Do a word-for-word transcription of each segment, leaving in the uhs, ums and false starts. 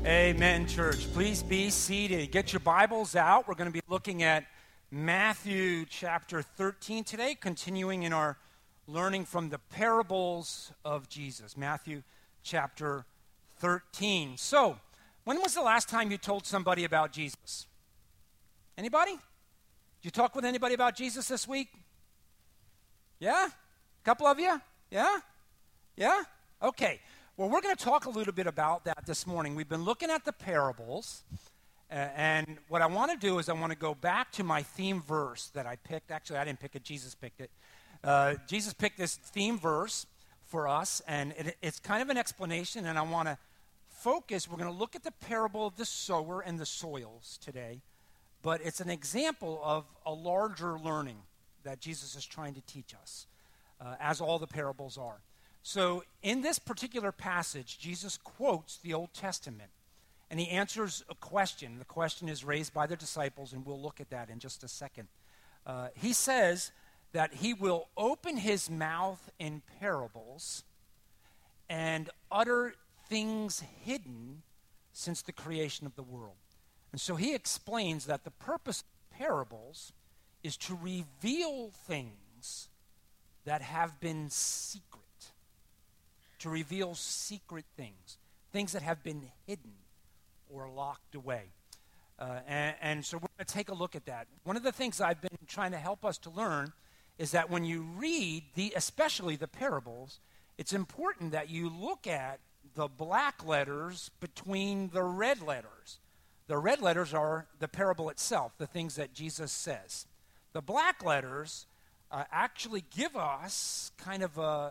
Amen, church. Please be seated. Get your Bibles out. We're going to be looking at Matthew chapter thirteen today, continuing in our learning from the parables of Jesus. Matthew chapter thirteen. So, when was the last time you told somebody about Jesus? Anybody? Did you talk with anybody about Jesus this week? Yeah? A couple of you? Yeah? Yeah? Okay. Well, we're going to talk a little bit about that this morning. We've been looking at the parables, uh, and what I want to do is I want to go back to my theme verse that I picked. Actually, I didn't pick it. Jesus picked it. Uh, Jesus picked this theme verse for us, and it, it's kind of an explanation, and I want to focus. We're going to look at the parable of the sower and the soils today, but it's an example of a larger learning that Jesus is trying to teach us, uh, as all the parables are. So in this particular passage, Jesus quotes the Old Testament, and he answers a question. The question is raised by the disciples, and we'll look at that in just a second. Uh, he says that he will open his mouth in parables and utter things hidden since the creation of the world. And so he explains that the purpose of parables is to reveal things that have been secret. To reveal secret things, things that have been hidden or locked away. Uh, and, and so we're going to take a look at that. One of the things I've been trying to help us to learn is that when you read, the, especially the parables, it's important that you look at the black letters between the red letters. The red letters are the parable itself, the things that Jesus says. The black letters uh, actually give us kind of a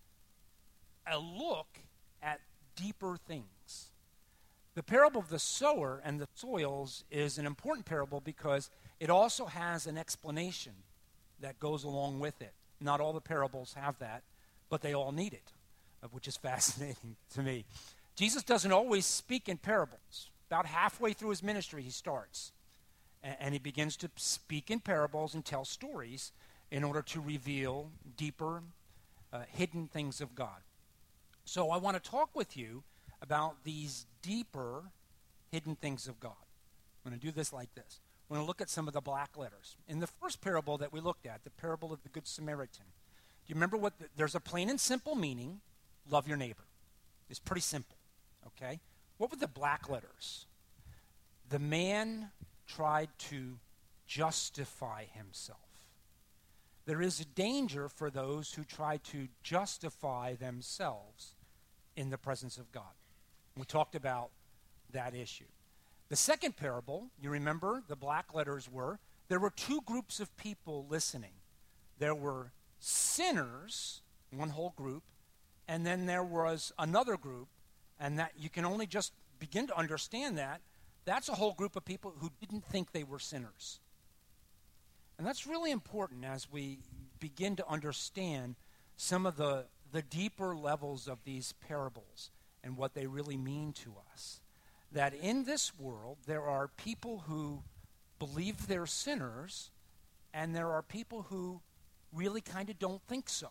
a look at deeper things. The parable of the sower and the soils is an important parable because it also has an explanation that goes along with it. Not all the parables have that, but they all need it, which is fascinating to me. Jesus doesn't always speak in parables. About halfway through his ministry, he starts, and he begins to speak in parables and tell stories in order to reveal deeper, uh, hidden things of God. So I want to talk with you about these deeper, hidden things of God. I'm going to do this like this. We're going to look at some of the black letters. In the first parable that we looked at, the parable of the Good Samaritan, do you remember what, the, there's a plain and simple meaning, love your neighbor. It's pretty simple, okay? What were the black letters? The man tried to justify himself. There is a danger for those who try to justify themselves in the presence of God. We talked about that issue. The second parable, you remember, the black letters were, there were two groups of people listening. There were sinners, one whole group, and then there was another group, and that you can only just begin to understand that. That's a whole group of people who didn't think they were sinners. And that's really important as we begin to understand some of the, the deeper levels of these parables and what they really mean to us. That in this world, there are people who believe they're sinners, and there are people who really kind of don't think so.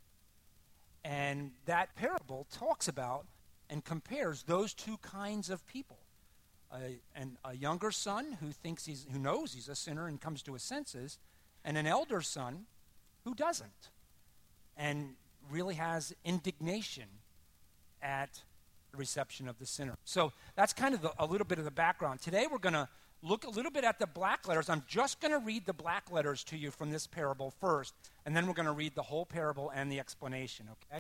And that parable talks about and compares those two kinds of people. A, and a younger son who thinks he's, who knows he's a sinner and comes to his senses, and an elder son who doesn't, and really has indignation at the reception of the sinner. So that's kind of the, a little bit of the background. Today we're going to look a little bit at the black letters. I'm just going to read the black letters to you from this parable first, and then we're going to read the whole parable and the explanation, okay?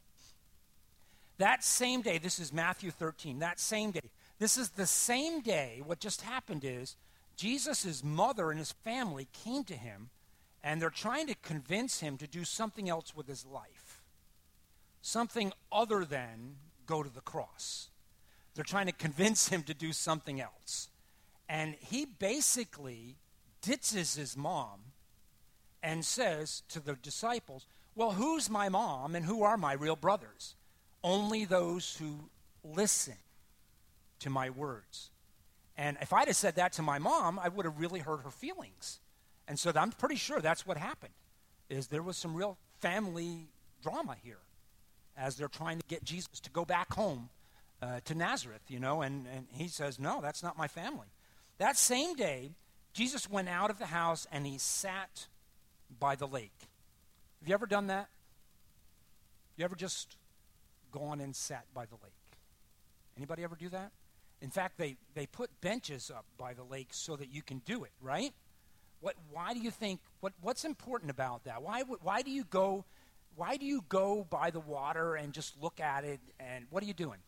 That same day, this is Matthew thirteen, that same day, this is the same day. What just happened is Jesus' mother and his family came to him, and they're trying to convince him to do something else with his life, something other than go to the cross. They're trying to convince him to do something else. And he basically ditches his mom and says to the disciples, well, who's my mom and who are my real brothers? Only those who listen to my words. And if I'd have said that to my mom, I would have really hurt her feelings. And so I'm pretty sure that's what happened, is there was some real family drama here as they're trying to get Jesus to go back home uh, to Nazareth, you know, and, and he says, no, that's not my family. That same day, Jesus went out of the house and he sat by the lake. Have you ever done that? You ever just gone and sat by the lake? Anybody ever do that? In fact, they, they put benches up by the lake so that you can do it, right? What? Why do you think, what, what's important about that? Why, why do you go, why do you go by the water and just look at it, and what are you doing?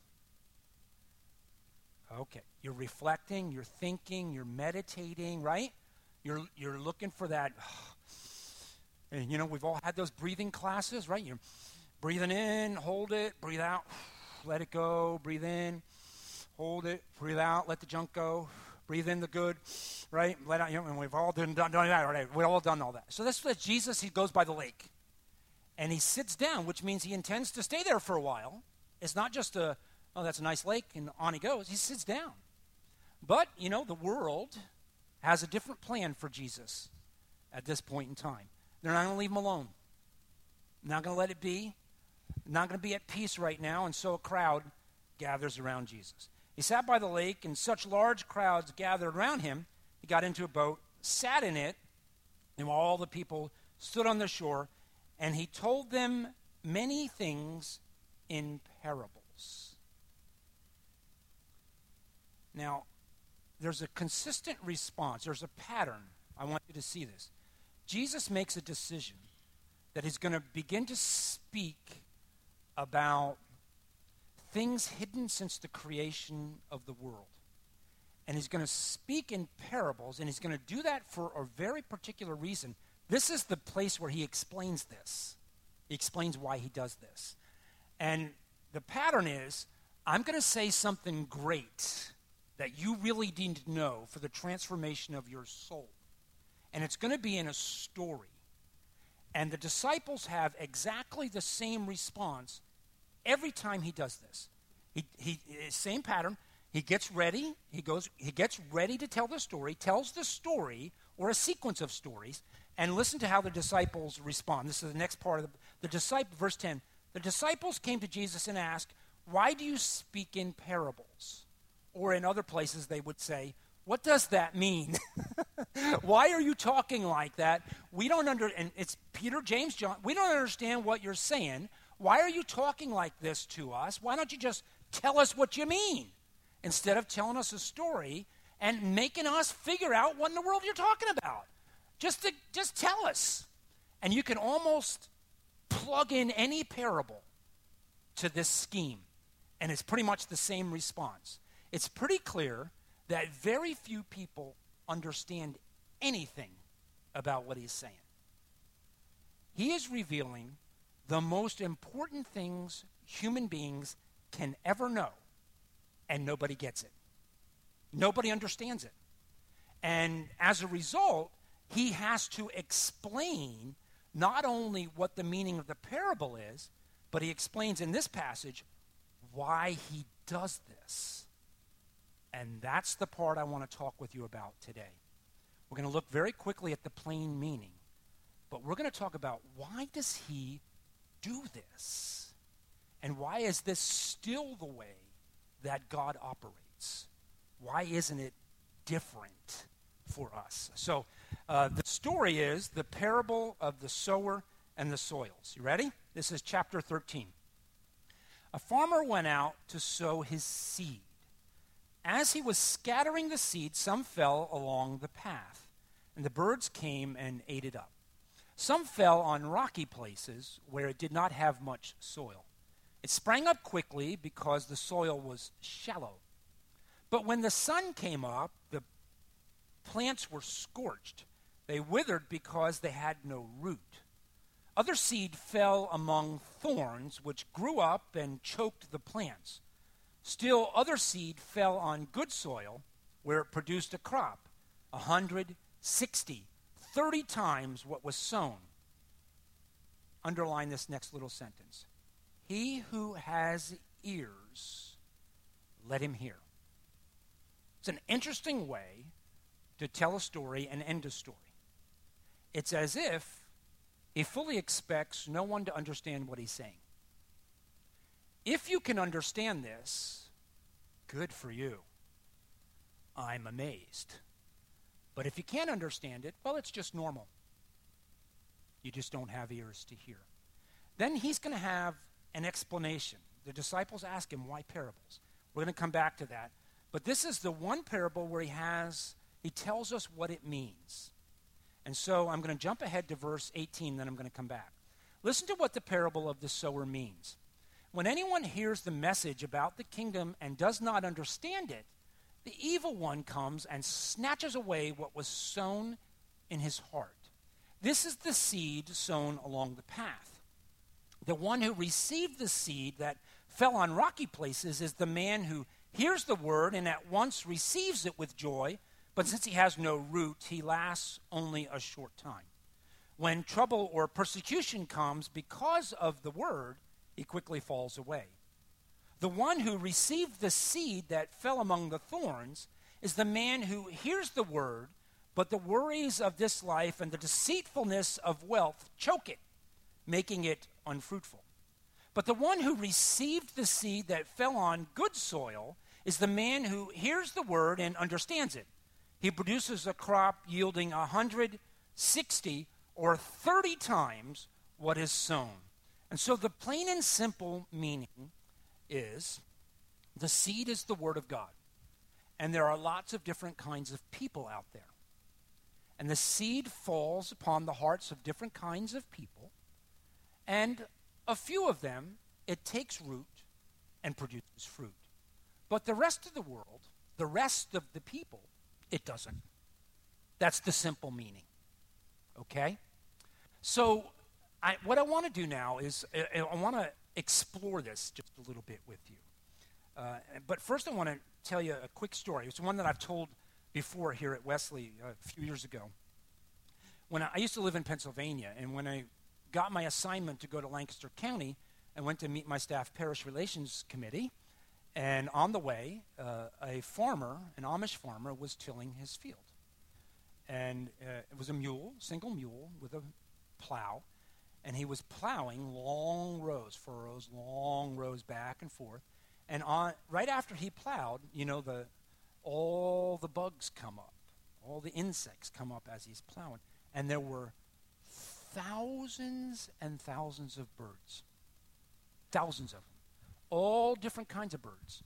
Okay, you're reflecting, you're thinking, you're meditating, right? You're, you're looking for that, and you know, we've all had those breathing classes, right? You're breathing in, hold it, breathe out, let it go, breathe in, hold it, breathe out, let the junk go, breathe in the good, right? Let out, you know, and we've all done, done, done that, right? We've all done all that. So that's what Jesus, he goes by the lake, and he sits down, which means he intends to stay there for a while. It's not just a, oh, that's a nice lake, and on he goes. He sits down. But, you know, the world has a different plan for Jesus at this point in time. They're not going to leave him alone. Not going to let it be. Not going to be at peace right now, and so a crowd gathers around Jesus. He sat by the lake, and such large crowds gathered around him. He got into a boat, sat in it, and all the people stood on the shore, and he told them many things in parables. Now, there's a consistent response. There's a pattern. I want you to see this. Jesus makes a decision that he's going to begin to speak about things hidden since the creation of the world. And he's going to speak in parables, and he's going to do that for a very particular reason. This is the place where he explains this. He explains why he does this. And the pattern is, I'm going to say something great that you really need to know for the transformation of your soul. And it's going to be in a story. And the disciples have exactly the same response every time he does this. He, he same pattern. He gets ready. He goes. He gets ready to tell the story. Tells the story or a sequence of stories, and listen to how the disciples respond. This is the next part of the, the disciple. Verse ten. The disciples came to Jesus and asked, "Why do you speak in parables?" Or in other places they would say, "What does that mean? Why are you talking like that? We don't under." And it's Peter, James, John. We don't understand what you're saying. Why are you talking like this to us? Why don't you just tell us what you mean instead of telling us a story and making us figure out what in the world you're talking about? Just to, just tell us. And you can almost plug in any parable to this scheme, and it's pretty much the same response. It's pretty clear that very few people understand anything about what he's saying. He is revealing the most important things human beings can ever know, and nobody gets it. Nobody understands it. And as a result, he has to explain not only what the meaning of the parable is, but he explains in this passage why he does this. And that's the part I want to talk with you about today. We're going to look very quickly at the plain meaning, but we're going to talk about why does he do this? And why is this still the way that God operates? Why isn't it different for us? So uh, the story is the parable of the sower and the soils. You ready? This is chapter thirteen. A farmer went out to sow his seed. As he was scattering the seed, some fell along the path, and the birds came and ate it up. Some fell on rocky places where it did not have much soil. It sprang up quickly because the soil was shallow. But when the sun came up, the plants were scorched. They withered because they had no root. Other seed fell among thorns, which grew up and choked the plants. Still, other seed fell on good soil, where it produced a crop, a hundred, sixty, thirty times what was sown. Underline this next little sentence. He who has ears, let him hear. It's an interesting way to tell a story and end a story. It's as if he fully expects no one to understand what he's saying. If you can understand this, Good for you. I'm amazed. But if you can't understand it, well, it's just normal. You just don't have ears to hear. Then he's going to have an explanation. The disciples ask him, why parables? We're going to come back to that. But this is the one parable where he has, he tells us what it means. And so I'm going to jump ahead to verse eighteen, then I'm going to come back. Listen to what the parable of the sower means. When anyone hears the message about the kingdom and does not understand it, the evil one comes and snatches away what was sown in his heart. This is the seed sown along the path. The one who received the seed that fell on rocky places is the man who hears the word and at once receives it with joy, but since he has no root, he lasts only a short time. When trouble or persecution comes because of the word, he quickly falls away. The one who received the seed that fell among the thorns is the man who hears the word, but the worries of this life and the deceitfulness of wealth choke it, making it unfruitful. But the one who received the seed that fell on good soil is the man who hears the word and understands it. He produces a crop yielding one hundred sixty or thirty times what is sown. And so the plain and simple meaning is the seed is the word of God. And there are lots of different kinds of people out there. And the seed falls upon the hearts of different kinds of people. And a few of them, it takes root and produces fruit. But the rest of the world, the rest of the people, it doesn't. That's the simple meaning. Okay? So I, what I want to do now is I, I want to explore this just a little bit with you. Uh, but first I want to tell you a quick story. It's one that I've told before here at Wesley a few years ago. When I, I used to live in Pennsylvania, and when I got my assignment to go to Lancaster County, I went to meet my staff parish relations committee, and on the way, uh, a farmer, an Amish farmer, was tilling his field. And uh, it was a mule, single mule with a plow, and he was plowing long rows, furrows, long rows back and forth. And on right after he plowed, you know, the all the bugs come up, all the insects come up as he's plowing, and there were thousands and thousands of birds, thousands of them. All different kinds of birds,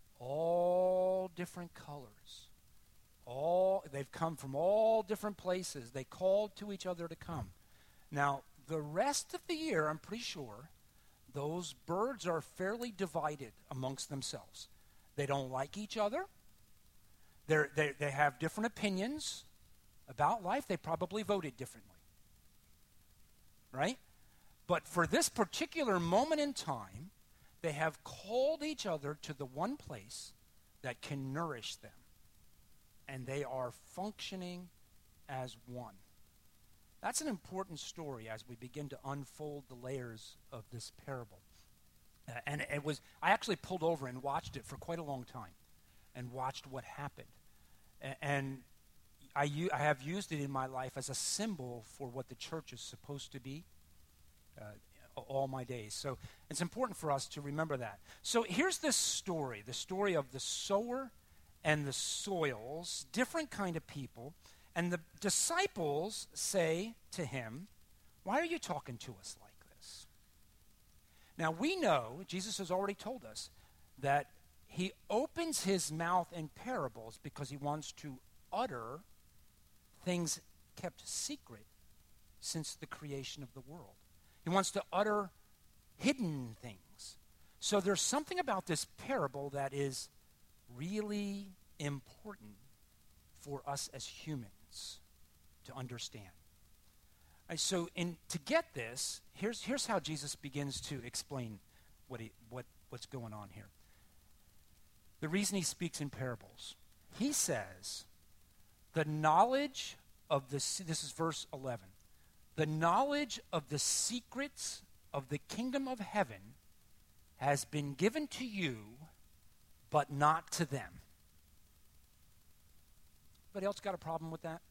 all different colors. All they've come from all different places. They called to each other to come. Now, the rest of the year, I'm pretty sure, those birds are fairly divided amongst themselves. They don't like each other. They're, they they have different opinions about life. They probably voted differently, right? But for this particular moment in time, they have called each other to the one place that can nourish them. And they are functioning as one. That's an important story as we begin to unfold the layers of this parable. Uh, and it was, I actually pulled over and watched it for quite a long time and watched what happened. A- and I, u- I have used it in my life as a symbol for what the church is supposed to be. Uh, all my days. So it's important for us to remember that. So here's this story, the story of the sower and the soils, different kind of people. And the disciples say to him, why are you talking to us like this? Now we know, Jesus has already told us, that he opens his mouth in parables because he wants to utter things kept secret since the creation of the world. He wants to utter hidden things. So there's something about this parable that is really important for us as humans to understand. And so in, to get this, here's, here's how Jesus begins to explain what he, what, what's going on here. The reason he speaks in parables. He says, the knowledge of the, this is verse eleven, the knowledge of the secrets of the kingdom of heaven has been given to you, but not to them. Anybody else got a problem with that?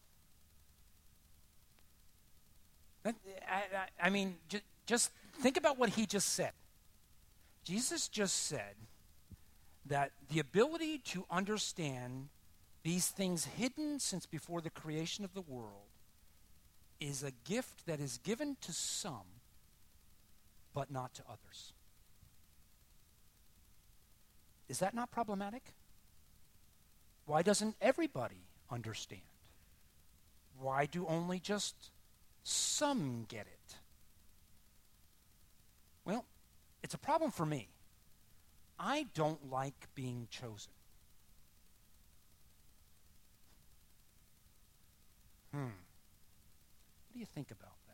I, I, I mean, just, just think about what he just said. Jesus just said that the ability to understand these things hidden since before the creation of the world is a gift that is given to some, but not to others. Is that not problematic? Why doesn't everybody understand? Why do only just some get it? Well, it's a problem for me. I don't like being chosen. Hmm. What do you think about that?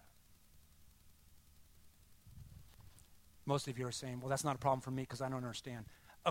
Most of you are saying, well, that's not a problem for me because I don't understand. Uh,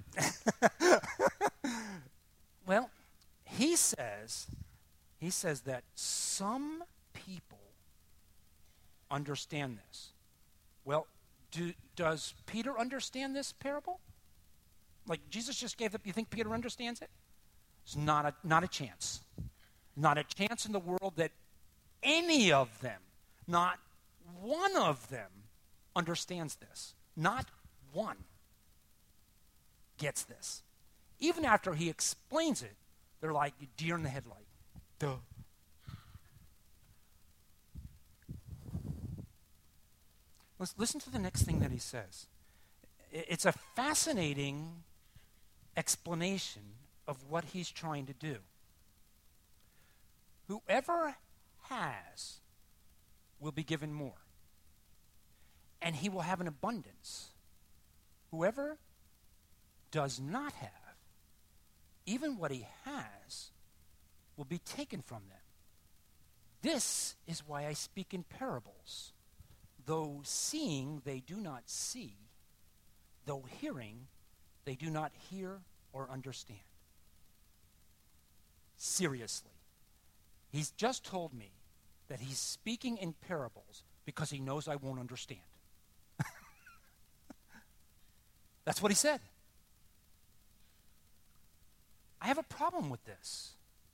well, he says, he says that some people understand this. Well, do, does Peter understand this parable? Like Jesus just gave it, you think Peter understands it? It's not a, not a chance. Not a chance in the world that any of them, not one of them, understands this. Not one gets this. Even after he explains it, they're like deer in the headlight. Duh. Let's listen to the next thing that he says. It's a fascinating explanation of what he's trying to do. Whoever has will be given more, and he will have an abundance. Whoever does not have, even what he has, will be taken from them. This is why I speak in parables. Though seeing, they do not see. Though hearing, they do not hear or understand. Seriously. He's just told me that he's speaking in parables because he knows I won't understand. That's what he said. I have a problem with this.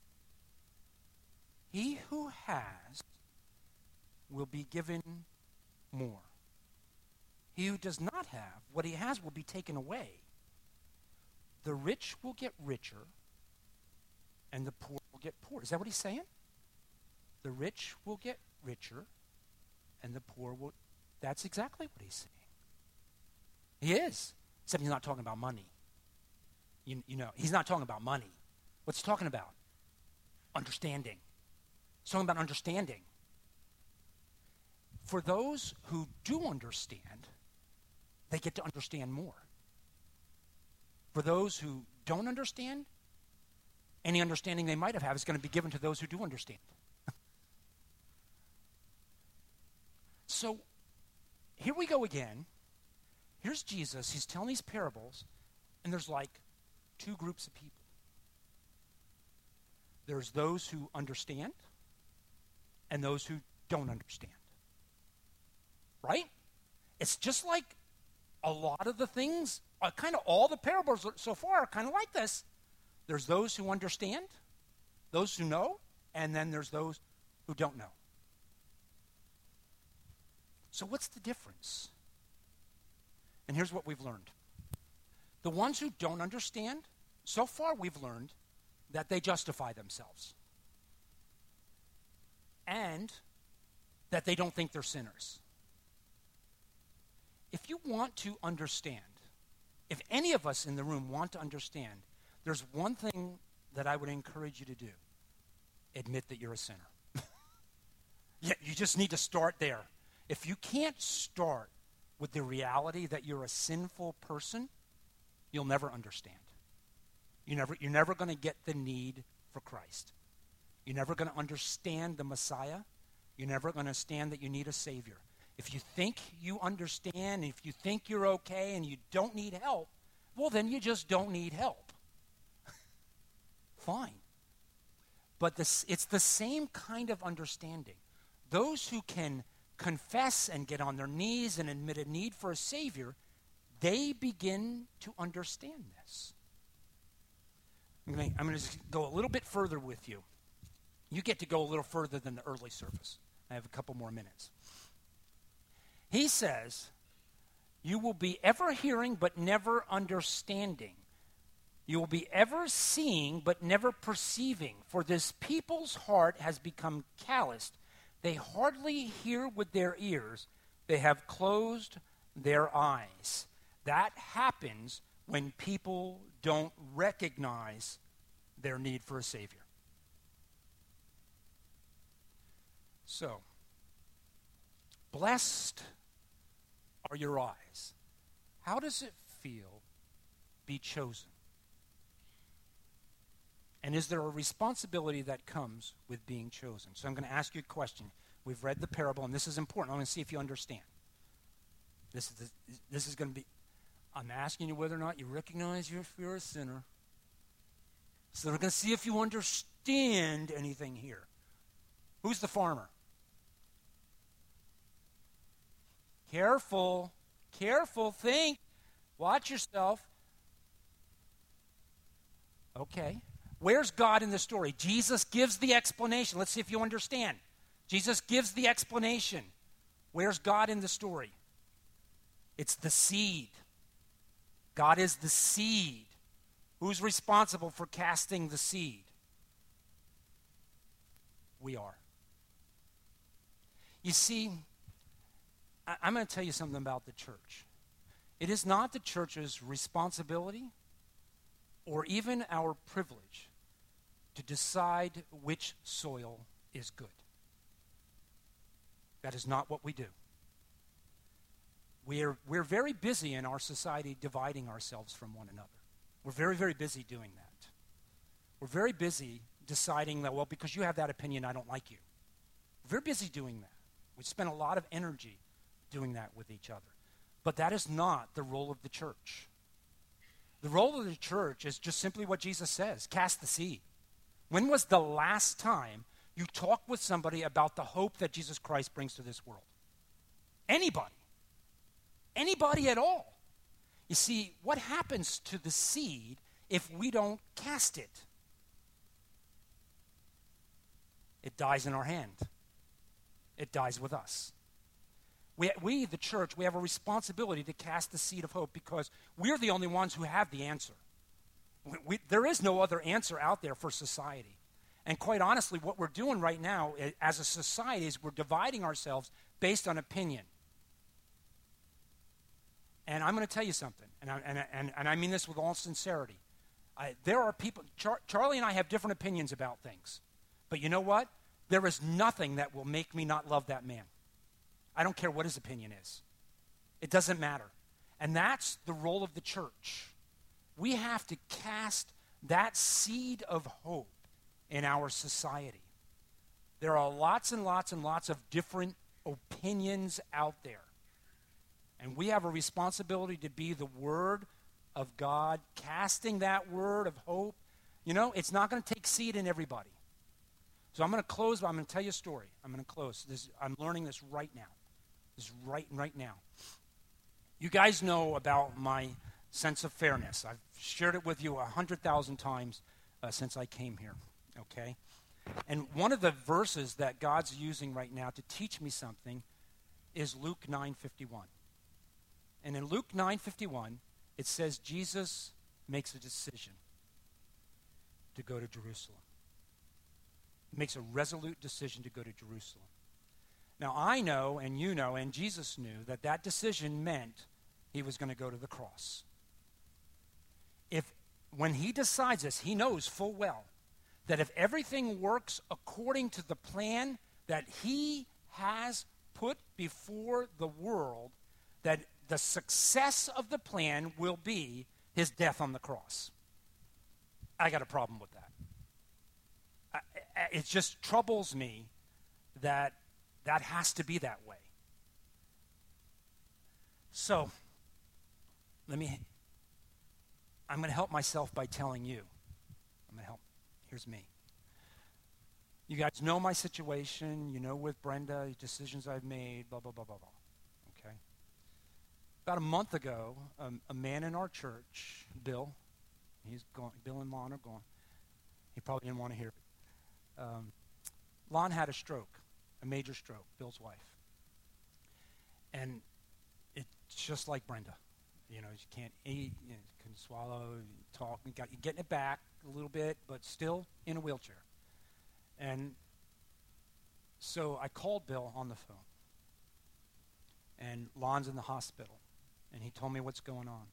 He who has will be given more. He who does not have, what he has will be taken away. The rich will get richer, and the poor will get poor. Is that what he's saying? The rich will get richer, and the poor will... That's exactly what he's saying. He is. Except he's not talking about money. You, you know, he's not talking about money. What's he talking about? Understanding. He's talking about understanding. For those who do understand, they get to understand more. For those who don't understand, any understanding they might have had is going to be given to those who do understand. So, here we go again. Here's Jesus. He's telling these parables, and there's like two groups of people. There's those who understand, and those who don't understand. Right? It's just like a lot of the things, uh, kind of all the parables so far are kind of like this. There's those who understand, those who know, and then there's those who don't know. So what's the difference? And here's what we've learned. The ones who don't understand, so far we've learned that they justify themselves. And that they don't think they're sinners. If you want to understand, if any of us in the room want to understand, there's one thing that I would encourage you to do. Admit that you're a sinner. Yeah, you just need to start there. If you can't start with the reality that you're a sinful person, you'll never understand. You never, you're never going to get the need for Christ. You're never going to understand the Messiah. You're never going to understand that you need a Savior. If you think you understand, if you think you're okay and you don't need help, well, then you just don't need help. Fine. But this, it's the same kind of understanding. Those who can confess and get on their knees and admit a need for a Savior, they begin to understand this. I'm going I'm to go a little bit further with you. You get to go a little further than the early service. I have a couple more minutes. He says, you will be ever hearing but never understanding. You will be ever seeing but never perceiving, for this people's heart has become calloused. They hardly hear with their ears. They have closed their eyes. That happens when people don't recognize their need for a Savior. So, blessed are your eyes. How does it feel be chosen? And is there a responsibility that comes with being chosen? So I'm going to ask you a question. We've read the parable, and this is important. I want to see if you understand. This is, the, this is going to be, I'm asking you whether or not you recognize you're, you're a sinner. So we're going to see if you understand anything here. Who's the farmer? Careful. Careful. Think. Watch yourself. Okay. Where's God in the story? Jesus gives the explanation. Let's see if you understand. Jesus gives the explanation. Where's God in the story? It's the seed. God is the seed. Who's responsible for casting the seed? We are. You see, I- I'm going to tell you something about the church. It is not the church's responsibility or even our privilege to decide which soil is good. That is not what we do. We're, we're very busy in our society dividing ourselves from one another. We're very, very busy doing that. We're very busy deciding that, well, because you have that opinion, I don't like you. We're very busy doing that. We spend a lot of energy doing that with each other. But that is not the role of the church. The role of the church is just simply what Jesus says, cast the seed. When was the last time you talked with somebody about the hope that Jesus Christ brings to this world? Anybody. Anybody at all. You see, what happens to the seed if we don't cast it? It dies in our hand. It dies with us. We, we, the church, we have a responsibility to cast the seed of hope because we're the only ones who have the answer. We, we, there is no other answer out there for society. And quite honestly, what we're doing right now as a society is we're dividing ourselves based on opinion. And I'm going to tell you something, and I, and, and, and I mean this with all sincerity. I, there are people, Char, Charlie and I have different opinions about things. But you know what? There is nothing that will make me not love that man. I don't care what his opinion is. It doesn't matter. And that's the role of the church. We have to cast that seed of hope in our society. There are lots and lots and lots of different opinions out there. And we have a responsibility to be the Word of God, casting that word of hope. You know, it's not going to take seed in everybody. So I'm going to close, but I'm going to tell you a story. I'm going to close. This, I'm learning this right now. This is right, right now. You guys know about my sense of fairness. I've shared it with you a hundred thousand times uh, since I came here, okay? And one of the verses that God's using right now to teach me something is Luke nine fifty-one. And in Luke nine fifty-one, it says Jesus makes a decision to go to Jerusalem. He makes a resolute decision to go to Jerusalem. Now, I know, and you know, and Jesus knew that that decision meant he was going to go to the cross. If, when he decides this, he knows full well that if everything works according to the plan that he has put before the world, that the success of the plan will be his death on the cross. I got a problem with that. I, I, it just troubles me that that has to be that way. So, let me, I'm going to help myself by telling you. I'm going to help. Here's me. You guys know my situation. You know with Brenda, decisions I've made, blah, blah, blah, blah, blah. Okay? About a month ago, um, a man in our church, Bill, he's gone, Bill and Lon are gone. He probably didn't want to hear it. Um, Lon had a stroke, a major stroke, Bill's wife. And it's just like Brenda. you know, she can't eat, you know, couldn't swallow, talk, and got, getting it back a little bit, but still in a wheelchair. And so I called Bill on the phone, and Lon's in the hospital, and he told me what's going on.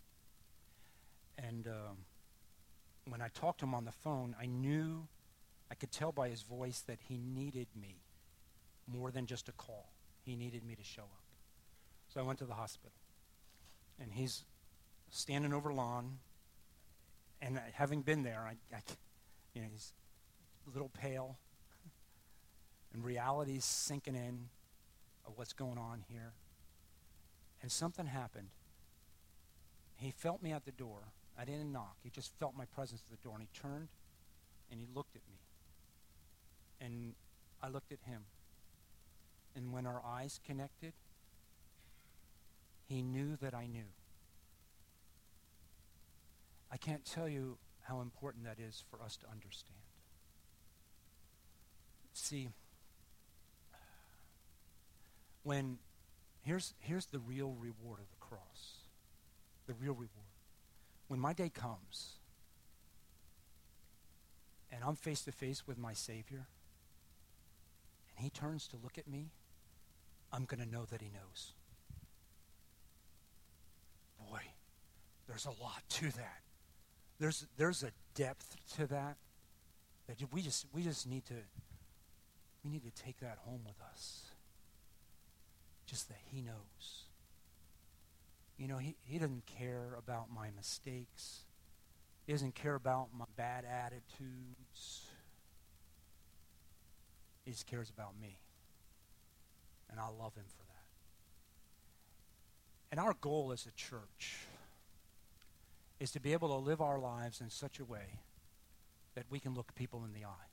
And um, when I talked to him on the phone, I knew, I could tell by his voice that he needed me more than just a call. He needed me to show up. So I went to the hospital, and he's standing over Lon, and having been there, I, I, you know, he's a little pale, and reality's sinking in of what's going on here. And something happened. He felt me at the door. I didn't knock. He just felt my presence at the door, and he turned, and he looked at me. And I looked at him. And when our eyes connected, he knew that I knew. I can't tell you how important that is for us to understand. See, when here's here's the real reward of the cross. The real reward. When my day comes and I'm face to face with my Savior and he turns to look at me, I'm going to know that he knows. Boy, there's a lot to that. There's there's a depth to that that we just we just need to we need to take that home with us. Just that he knows. You know, he, he doesn't care about my mistakes. He doesn't care about my bad attitudes. He just cares about me. And I love him for that. And our goal as a church is to be able to live our lives in such a way that we can look people in the eye.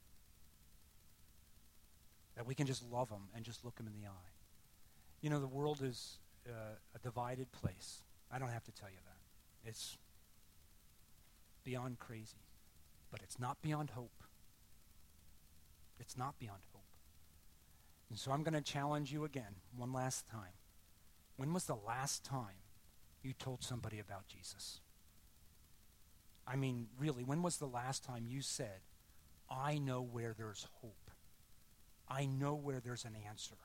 That we can just love them and just look them in the eye. You know, the world is uh, a divided place. I don't have to tell you that. It's beyond crazy. But it's not beyond hope. It's not beyond hope. And so I'm going to challenge you again, one last time. When was the last time you told somebody about Jesus? I mean, really, when was the last time you said, I know where there's hope. I know where there's an answer.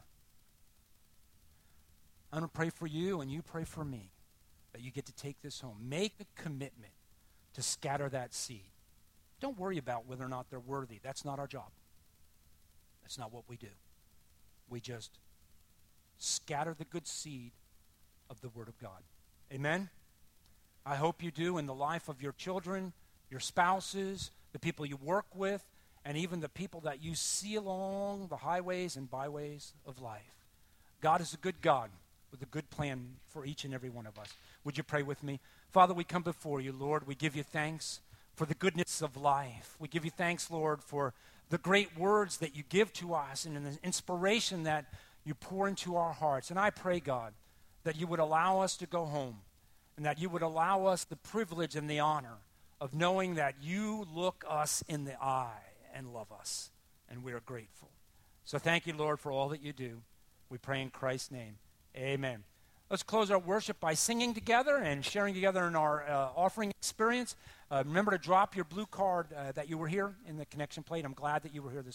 I'm going to pray for you, and you pray for me, that you get to take this home. Make a commitment to scatter that seed. Don't worry about whether or not they're worthy. That's not our job. That's not what we do. We just scatter the good seed of the Word of God. Amen? I hope you do in the life of your children, your spouses, the people you work with, and even the people that you see along the highways and byways of life. God is a good God with a good plan for each and every one of us. Would you pray with me? Father, we come before you, Lord. We give you thanks for the goodness of life. We give you thanks, Lord, for the great words that you give to us and the inspiration that you pour into our hearts. And I pray, God, that you would allow us to go home and that you would allow us the privilege and the honor of knowing that you look us in the eye and love us, and we are grateful. So thank you, Lord, for all that you do. We pray in Christ's name. Amen. Let's close our worship by singing together and sharing together in our uh, offering experience. Uh, remember to drop your blue card uh, that you were here in the connection plate. I'm glad that you were here this